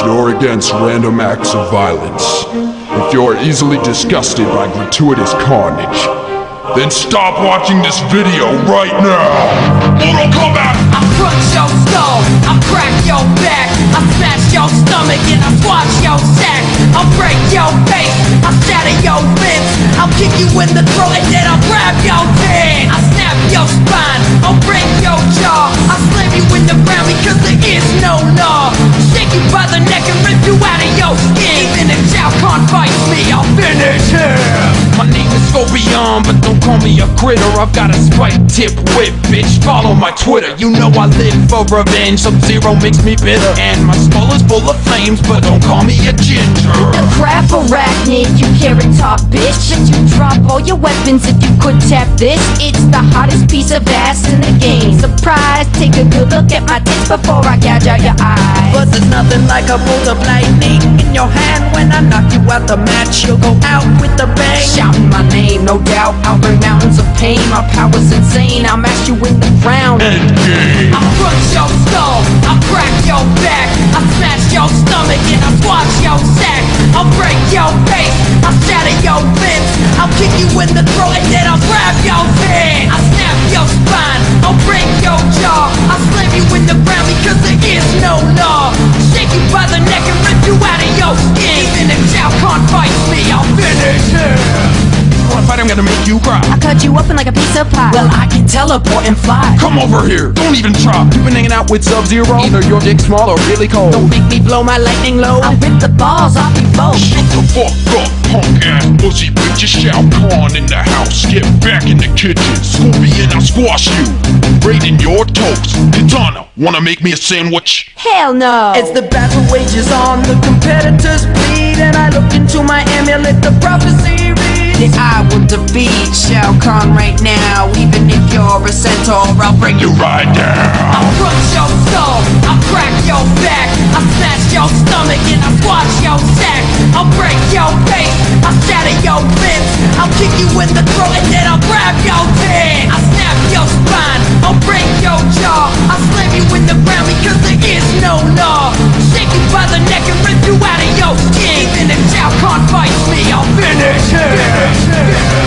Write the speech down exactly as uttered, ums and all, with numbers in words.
you're against random acts of violence, if you're easily disgusted by gratuitous carnage, then stop watching this video right now! Mortal Kombat! I crunch your skull, I crack your back, I smash your stomach and I squash your sack. I'll break your face, I'll shatter your limbs, I'll kick you in the throat and then I'll grab your head. I'll snap your spine, I'll break your jaw, I'll slam you in the ground because there is no law. Shake you by the neck and rip you out of your skin. Even if Shao Kahn fights me, I'll finish him. My name is Scorpion, but don't call me a critter. I've got a spike tip whip, bitch. Follow my Twitter, you know I live for revenge. Sub-Zero makes me bitter, and my skull is full of flames, but don't call me a ginger. The crap arachnid, you carrot top bitch. Bet you drop all your weapons if you could tap this. It's the hottest piece of ass in the game. Surprise, take a good look at my tits before I gouge out your eyes. But there's nothing like a bolt of lightning in your hand. When I knock you out the match, you'll go out with a bang. Shouting my name, no doubt, I'll bring mountains of pain. My power's insane, I'll mash you in the ground. Endgame! I'll crunch your skull, I'll crack your back, I'll smash your stomach and I'll squash your sack. I'll break your face, I'll shatter your limbs, I'll kick you in the throat and then I'll grab your head. I'll snap your spine, I'll break your jaw, I'll slam you in the ground because there is no law. Shake you by the neck and rip you out of your skin. Even if Shao Kahn fights me, I'll finish him. Wanna fight, I'm gonna make you cry. I'll cut you open like a piece of pie. Well, I can teleport and fly. Come over here, don't even try. You've been hanging out with Sub-Zero. Either your dick's small or really cold. Don't make me blow my lightning load. I'll rip the balls off you both. Shut the fuck up, punk ass pussy bitch. It's Shao Kahn in the house. Get back in the kitchen. Scorpion, I'll squash you. Braiding your toast. Katana, wanna make me a sandwich? Hell no. As the battle wages on, the competitors bleed, and I look into my amulet, the prophecy reads that I will defeat Shao Kahn right now. Even if you're a centaur, I'll bring you You right down. I'll crunch your skull, I'll crack your back, I'll smash your stomach and I'll squash your sack. I'll break your face, I'll shatter your limbs, I'll kick you in the throat and then I'll grab your head. I'll snap your spine, I'll break your jaw, I'll slam you in the ground because there is no law. Shake you by the neck and rip you out of your skin. Even if Shao Kahn fights me, I'll finish him.